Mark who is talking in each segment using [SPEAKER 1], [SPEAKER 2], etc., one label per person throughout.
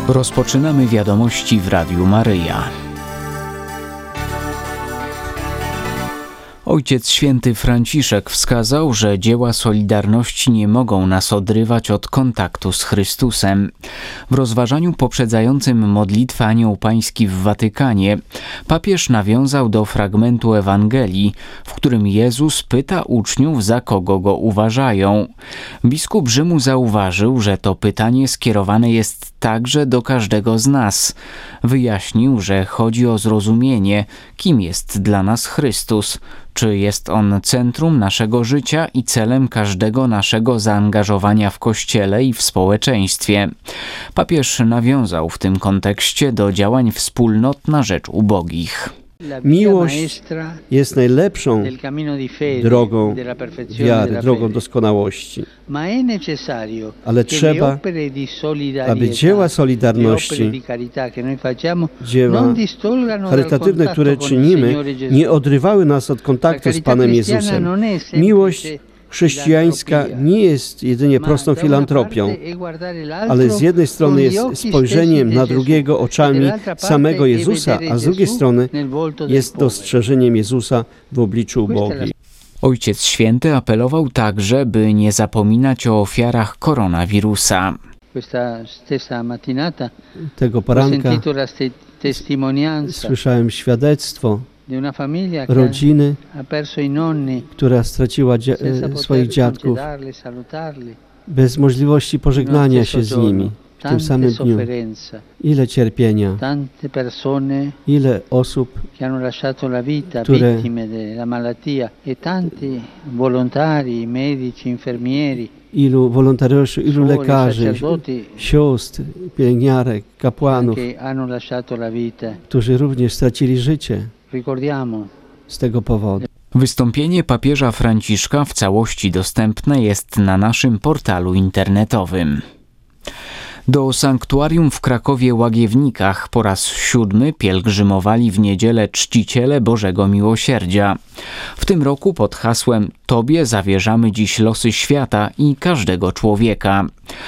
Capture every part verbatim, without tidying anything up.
[SPEAKER 1] Rozpoczynamy wiadomości w Radiu Maryja. Ojciec Święty Franciszek wskazał, że dzieła Solidarności nie mogą nas odrywać od kontaktu z Chrystusem. W rozważaniu poprzedzającym modlitwę Anioł Pański w Watykanie papież nawiązał do fragmentu Ewangelii, w którym Jezus pyta uczniów, za kogo go uważają. Biskup Rzymu zauważył, że to pytanie skierowane jest także do każdego z nas. Wyjaśnił, że chodzi o zrozumienie, kim jest dla nas Chrystus, czy jest On centrum naszego życia i celem każdego naszego zaangażowania w Kościele i w społeczeństwie. Papież nawiązał w tym kontekście do działań wspólnot na rzecz ubogich.
[SPEAKER 2] Miłość jest najlepszą drogą wiary, drogą doskonałości. Ale trzeba, aby dzieła solidarności, dzieła charytatywne, które czynimy, nie odrywały nas od kontaktu z Panem Jezusem. Miłość chrześcijańska nie jest jedynie prostą filantropią, ale z jednej strony jest spojrzeniem na drugiego oczami samego Jezusa, a z drugiej strony jest dostrzeżeniem Jezusa w obliczu ubogich.
[SPEAKER 1] Ojciec Święty apelował także, by nie zapominać o ofiarach koronawirusa.
[SPEAKER 2] Tego poranka słyszałem świadectwo rodziny, która straciła dzia swoich dziadków bez możliwości pożegnania się z nimi w tym samym dniu. Ile cierpienia, ile osób, które ilu wolontariuszy, ilu lekarzy, sióstr, pielęgniarek, kapłanów, którzy również stracili życie z tego powodu.
[SPEAKER 1] Wystąpienie papieża Franciszka w całości dostępne jest na naszym portalu internetowym. Do sanktuarium w Krakowie Łagiewnikach po raz siódmy pielgrzymowali w niedzielę czciciele Bożego Miłosierdzia. W tym roku pod hasłem Tobie zawierzamy dziś losy świata i każdego człowieka.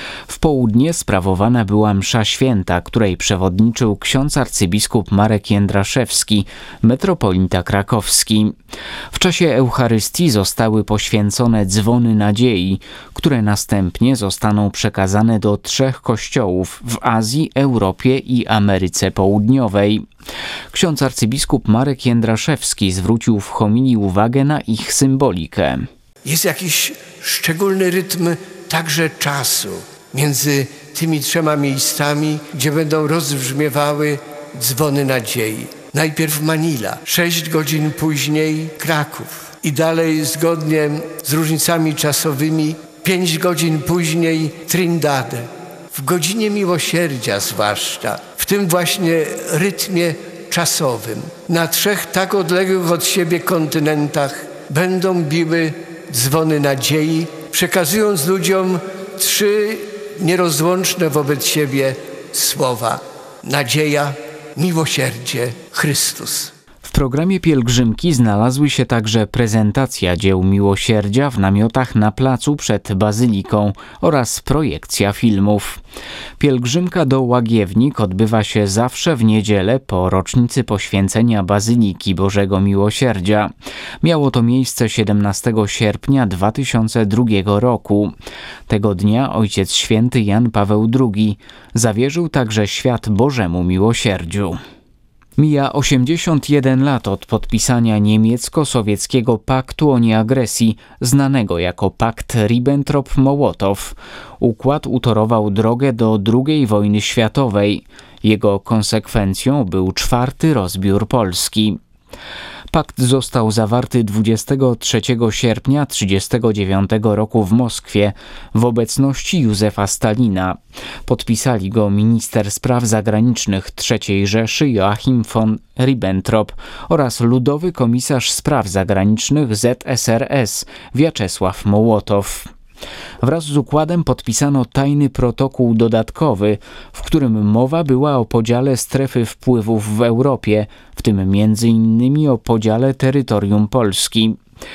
[SPEAKER 1] W południe sprawowana była msza święta, której przewodniczył ksiądz arcybiskup Marek Jędraszewski, metropolita krakowski. W czasie Eucharystii zostały poświęcone dzwony nadziei, które następnie zostaną przekazane do trzech kościołów w Azji, Europie i Ameryce Południowej. Ksiądz arcybiskup Marek Jędraszewski zwrócił w homilii uwagę na ich symbolikę.
[SPEAKER 3] Jest jakiś szczególny rytm także czasu między tymi trzema miejscami, gdzie będą rozbrzmiewały dzwony nadziei. Najpierw Manila, sześć godzin później Kraków i dalej zgodnie z różnicami czasowymi pięć godzin później Trindade. W godzinie miłosierdzia zwłaszcza, w tym właśnie rytmie czasowym, na trzech tak odległych od siebie kontynentach będą biły dzwony nadziei, przekazując ludziom trzy nierozłączne wobec siebie słowa: nadzieja, miłosierdzie, Chrystus.
[SPEAKER 1] W programie pielgrzymki znalazły się także prezentacja dzieł miłosierdzia w namiotach na placu przed bazyliką oraz projekcja filmów. Pielgrzymka do Łagiewnik odbywa się zawsze w niedzielę po rocznicy poświęcenia Bazyliki Bożego Miłosierdzia. Miało to miejsce siedemnastego sierpnia dwa tysiące drugiego roku. Tego dnia Ojciec Święty Jan Paweł drugi zawierzył także świat Bożemu Miłosierdziu. Mija osiemdziesiąt jeden lat od podpisania niemiecko-sowieckiego paktu o nieagresji, znanego jako pakt Ribbentrop-Mołotow. Układ utorował drogę do drugiej wojny światowej. Jego konsekwencją był czwarty rozbiór Polski. Pakt został zawarty dwudziestego trzeciego sierpnia tysiąc dziewięćset trzydziestego dziewiątego roku w Moskwie w obecności Józefa Stalina. Podpisali go minister spraw zagranicznych trzeciej Rzeszy Joachim von Ribbentrop oraz ludowy komisarz spraw zagranicznych Z S R S Wiaczesław Mołotow. Wraz z układem podpisano tajny protokół dodatkowy, w którym mowa była o podziale strefy wpływów w Europie, w tym między innymi o podziale terytorium Polski.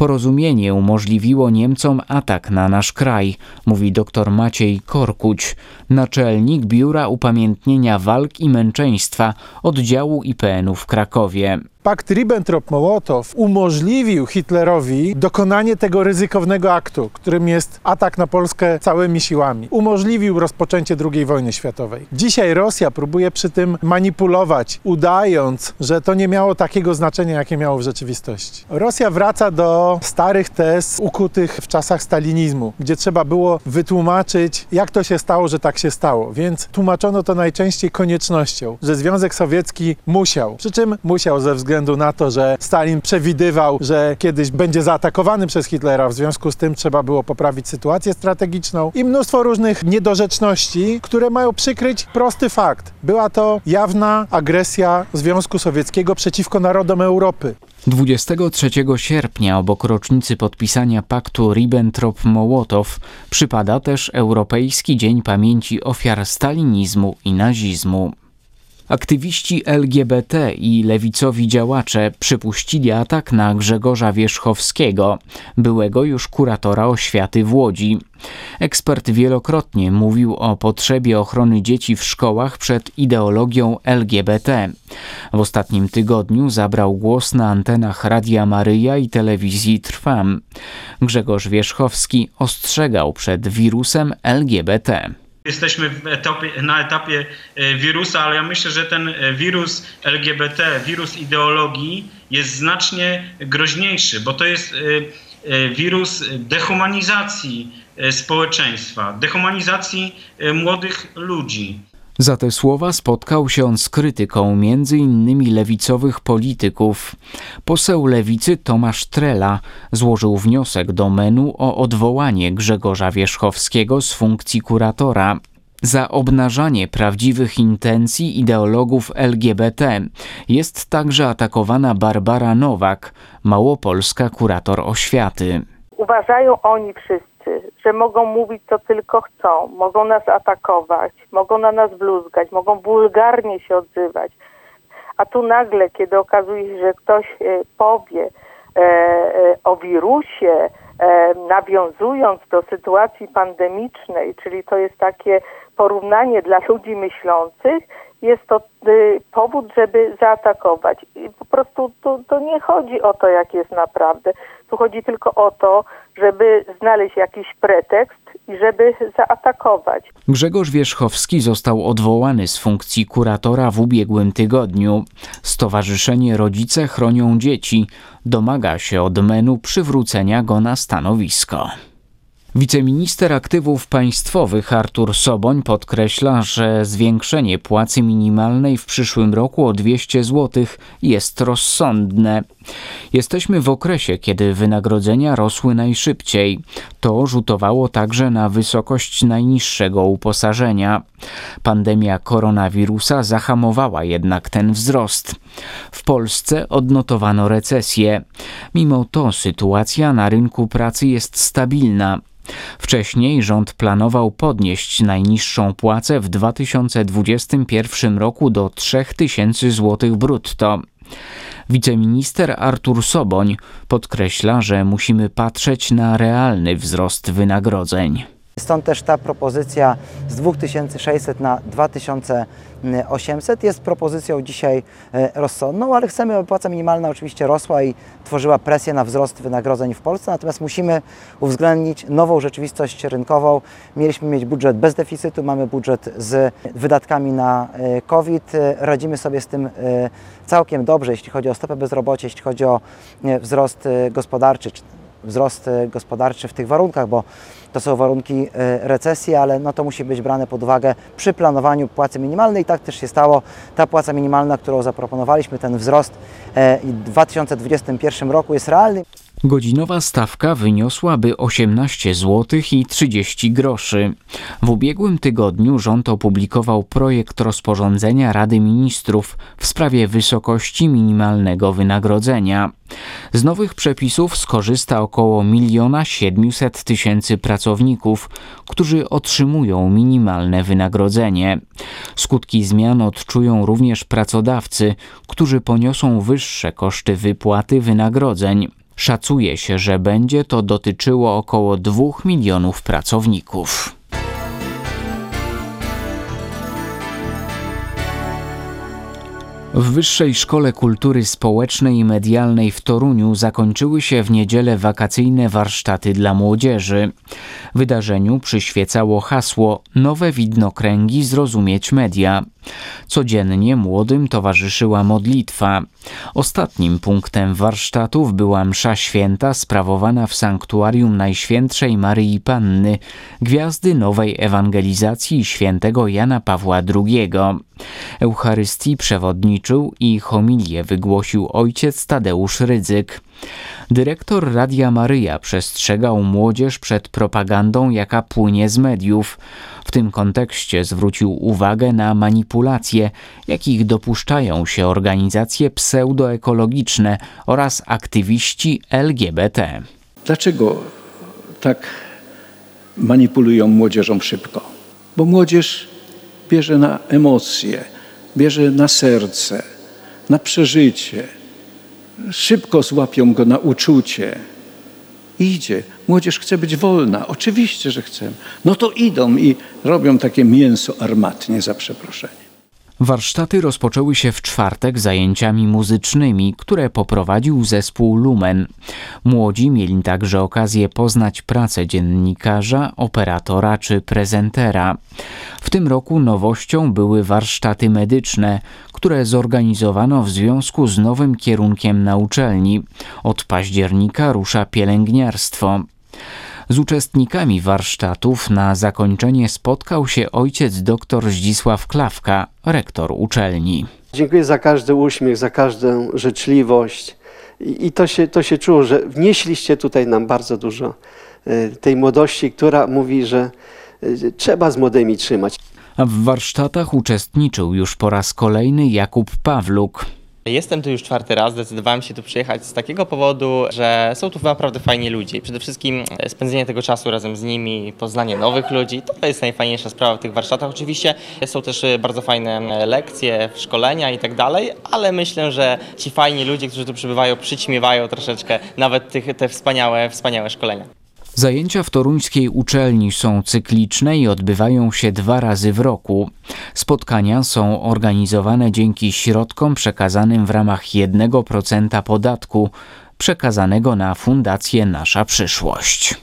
[SPEAKER 1] Porozumienie umożliwiło Niemcom atak na nasz kraj, mówi dr Maciej Korkuć, naczelnik Biura Upamiętnienia Walk i Męczeństwa oddziału I P N-u w Krakowie.
[SPEAKER 4] Pakt Ribbentrop-Mołotow umożliwił Hitlerowi dokonanie tego ryzykownego aktu, którym jest atak na Polskę całymi siłami. Umożliwił rozpoczęcie drugiej wojny światowej. Dzisiaj Rosja próbuje przy tym manipulować, udając, że to nie miało takiego znaczenia, jakie miało w rzeczywistości. Rosja wraca do starych tez ukutych w czasach stalinizmu, gdzie trzeba było wytłumaczyć, jak to się stało, że tak się stało. Więc tłumaczono to najczęściej koniecznością, że Związek Sowiecki musiał, przy czym musiał ze względu względu na to, że Stalin przewidywał, że kiedyś będzie zaatakowany przez Hitlera, w związku z tym trzeba było poprawić sytuację strategiczną i mnóstwo różnych niedorzeczności, które mają przykryć prosty fakt. Była to jawna agresja Związku Sowieckiego przeciwko narodom Europy.
[SPEAKER 1] dwudziestego trzeciego sierpnia, obok rocznicy podpisania paktu Ribbentrop-Mołotow, przypada też Europejski Dzień Pamięci Ofiar Stalinizmu i Nazizmu. Aktywiści L G B T i lewicowi działacze przypuścili atak na Grzegorza Wierzchowskiego, byłego już kuratora oświaty w Łodzi. Ekspert wielokrotnie mówił o potrzebie ochrony dzieci w szkołach przed ideologią L G B T. W ostatnim tygodniu zabrał głos na antenach Radia Maryja i telewizji Trwam. Grzegorz Wierzchowski ostrzegał przed wirusem L G B T.
[SPEAKER 5] Jesteśmy w etapie, na etapie wirusa, ale ja myślę, że ten wirus L G B T, wirus ideologii jest znacznie groźniejszy, bo to jest wirus dehumanizacji społeczeństwa, dehumanizacji młodych ludzi.
[SPEAKER 1] Za te słowa spotkał się on z krytyką między innymi lewicowych polityków. Poseł lewicy Tomasz Trela złożył wniosek do M E N-u o odwołanie Grzegorza Wierzchowskiego z funkcji kuratora. Za obnażanie prawdziwych intencji ideologów L G B T jest także atakowana Barbara Nowak, małopolska kurator oświaty.
[SPEAKER 6] Uważają oni wszyscy, że mogą mówić co tylko chcą, mogą nas atakować, mogą na nas bluzgać, mogą wulgarnie się odzywać. A tu nagle, kiedy okazuje się, że ktoś powie e, o wirusie, e, nawiązując do sytuacji pandemicznej, czyli to jest takie porównanie dla ludzi myślących, jest to y, powód, żeby zaatakować. I po prostu tu, to nie chodzi o to, jak jest naprawdę. Tu chodzi tylko o to, żeby znaleźć jakiś pretekst i żeby zaatakować.
[SPEAKER 1] Grzegorz Wierzchowski został odwołany z funkcji kuratora w ubiegłym tygodniu. Stowarzyszenie Rodzice Chronią Dzieci domaga się od M E N-u przywrócenia go na stanowisko. Wiceminister Aktywów Państwowych Artur Soboń podkreśla, że zwiększenie płacy minimalnej w przyszłym roku o dwieście złotych jest rozsądne. Jesteśmy w okresie, kiedy wynagrodzenia rosły najszybciej. To rzutowało także na wysokość najniższego uposażenia. Pandemia koronawirusa zahamowała jednak ten wzrost. W Polsce odnotowano recesję. Mimo to sytuacja na rynku pracy jest stabilna. Wcześniej rząd planował podnieść najniższą płacę w dwa tysiące dwudziestym pierwszym roku do trzy tysiące złotych brutto. Wiceminister Artur Soboń podkreśla, że musimy patrzeć na realny wzrost wynagrodzeń.
[SPEAKER 7] Stąd też ta propozycja z dwa tysiące sześćset na dwa tysiące osiemset jest propozycją dzisiaj rozsądną, ale chcemy, aby płaca minimalna oczywiście rosła i tworzyła presję na wzrost wynagrodzeń w Polsce, natomiast musimy uwzględnić nową rzeczywistość rynkową. Mieliśmy mieć budżet bez deficytu, mamy budżet z wydatkami na COVID, radzimy sobie z tym całkiem dobrze, jeśli chodzi o stopę bezrobocia, jeśli chodzi o wzrost gospodarczy, wzrost gospodarczy w tych warunkach, bo to są warunki recesji, ale no to musi być brane pod uwagę przy planowaniu płacy minimalnej. I tak też się stało. Ta płaca minimalna, którą zaproponowaliśmy, ten wzrost w dwa tysiące dwudziestym pierwszym roku jest realny.
[SPEAKER 1] Godzinowa stawka wyniosłaby osiemnaście złotych i trzydzieści groszy. W ubiegłym tygodniu rząd opublikował projekt rozporządzenia Rady Ministrów w sprawie wysokości minimalnego wynagrodzenia. Z nowych przepisów skorzysta około miliona siedmiuset tysięcy pracowników, którzy otrzymują minimalne wynagrodzenie. Skutki zmian odczują również pracodawcy, którzy poniosą wyższe koszty wypłaty wynagrodzeń. Szacuje się, że będzie to dotyczyło około dwóch milionów pracowników. W Wyższej Szkole Kultury Społecznej i Medialnej w Toruniu zakończyły się w niedzielę wakacyjne warsztaty dla młodzieży. Wydarzeniu przyświecało hasło „Nowe widnokręgi zrozumieć media”. Codziennie młodym towarzyszyła modlitwa. Ostatnim punktem warsztatów była msza święta sprawowana w sanktuarium Najświętszej Maryi Panny, gwiazdy nowej ewangelizacji świętego Jana Pawła drugiego. Eucharystii przewodniczył i homilię wygłosił ojciec Tadeusz Rydzyk. Dyrektor Radia Maryja przestrzegał młodzież przed propagandą, jaka płynie z mediów. W tym kontekście zwrócił uwagę na manipulacje, jakich dopuszczają się organizacje pseudoekologiczne oraz aktywiści L G B T.
[SPEAKER 8] Dlaczego tak manipulują młodzieżą szybko? Bo młodzież bierze na emocje, bierze na serce, na przeżycie. Szybko złapią go na uczucie. Idzie. Młodzież chce być wolna. Oczywiście, że chce. No to idą i robią takie mięso armatnie, za przeproszeniem.
[SPEAKER 1] Warsztaty rozpoczęły się w czwartek zajęciami muzycznymi, które poprowadził zespół Lumen. Młodzi mieli także okazję poznać pracę dziennikarza, operatora czy prezentera. W tym roku nowością były warsztaty medyczne, które zorganizowano w związku z nowym kierunkiem na uczelni. Od października rusza pielęgniarstwo. Z uczestnikami warsztatów na zakończenie spotkał się ojciec dr Zdzisław Klawka, rektor uczelni.
[SPEAKER 2] Dziękuję za każdy uśmiech, za każdą życzliwość i, i to, się, to się czuło, że wnieśliście tutaj nam bardzo dużo tej młodości, która mówi, że trzeba z młodymi trzymać.
[SPEAKER 1] A w warsztatach uczestniczył już po raz kolejny Jakub Pawluk.
[SPEAKER 9] Jestem tu już czwarty raz, zdecydowałem się tu przyjechać z takiego powodu, że są tu naprawdę fajni ludzie. Przede wszystkim spędzenie tego czasu razem z nimi, poznanie nowych ludzi, to jest najfajniejsza sprawa w tych warsztatach. Oczywiście są też bardzo fajne lekcje, szkolenia i tak dalej, ale myślę, że ci fajni ludzie, którzy tu przybywają, przyćmiewają troszeczkę nawet tych, te wspaniałe, wspaniałe szkolenia.
[SPEAKER 1] Zajęcia w toruńskiej uczelni są cykliczne i odbywają się dwa razy w roku. Spotkania są organizowane dzięki środkom przekazanym w ramach jednego procenta podatku przekazanego na Fundację Nasza Przyszłość.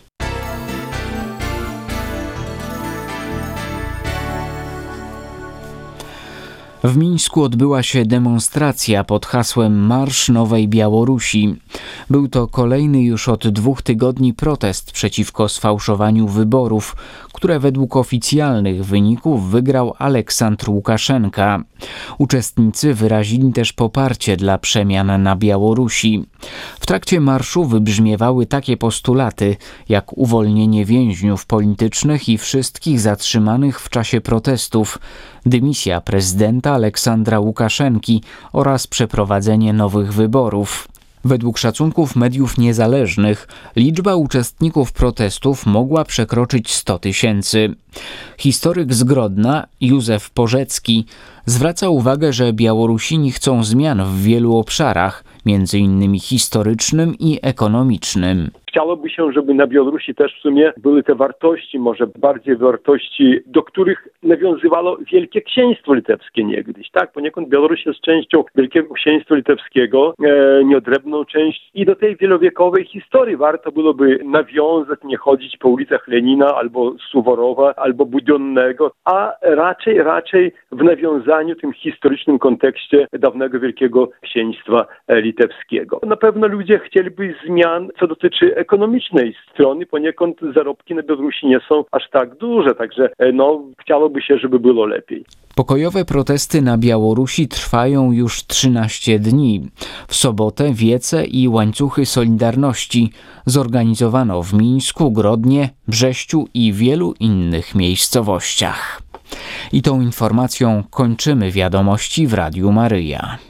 [SPEAKER 1] W Mińsku odbyła się demonstracja pod hasłem Marsz Nowej Białorusi. Był to kolejny już od dwóch tygodni protest przeciwko sfałszowaniu wyborów, które według oficjalnych wyników wygrał Aleksandr Łukaszenka. Uczestnicy wyrazili też poparcie dla przemian na Białorusi. W trakcie marszu wybrzmiewały takie postulaty, jak uwolnienie więźniów politycznych i wszystkich zatrzymanych w czasie protestów, dymisja prezydenta Aleksandra Łukaszenki oraz przeprowadzenie nowych wyborów. Według szacunków mediów niezależnych liczba uczestników protestów mogła przekroczyć sto tysięcy. Historyk z Grodna, Józef Porzecki, zwraca uwagę, że Białorusini chcą zmian w wielu obszarach, między innymi historycznym i ekonomicznym.
[SPEAKER 10] Chciałoby się, żeby na Białorusi też w sumie były te wartości, może bardziej wartości, do których nawiązywało Wielkie Księstwo Litewskie niegdyś. Tak, poniekąd Białoruś jest częścią Wielkiego Księstwa Litewskiego, e, nieodrębną część i do tej wielowiekowej historii warto byłoby nawiązać, nie chodzić po ulicach Lenina albo Suworowa, albo Budionnego, a raczej, raczej w nawiązaniu tym historycznym kontekście dawnego Wielkiego Księstwa Litewskiego. Na pewno ludzie chcieliby zmian, co dotyczy ekonomicznej strony, poniekąd zarobki na Białorusi nie są aż tak duże, także no, chciałoby się, żeby było lepiej.
[SPEAKER 1] Pokojowe protesty na Białorusi trwają już trzynaście dni. W sobotę wiece i łańcuchy Solidarności zorganizowano w Mińsku, Grodnie, Brześciu i wielu innych miejscowościach. I tą informacją kończymy wiadomości w Radiu Maryja.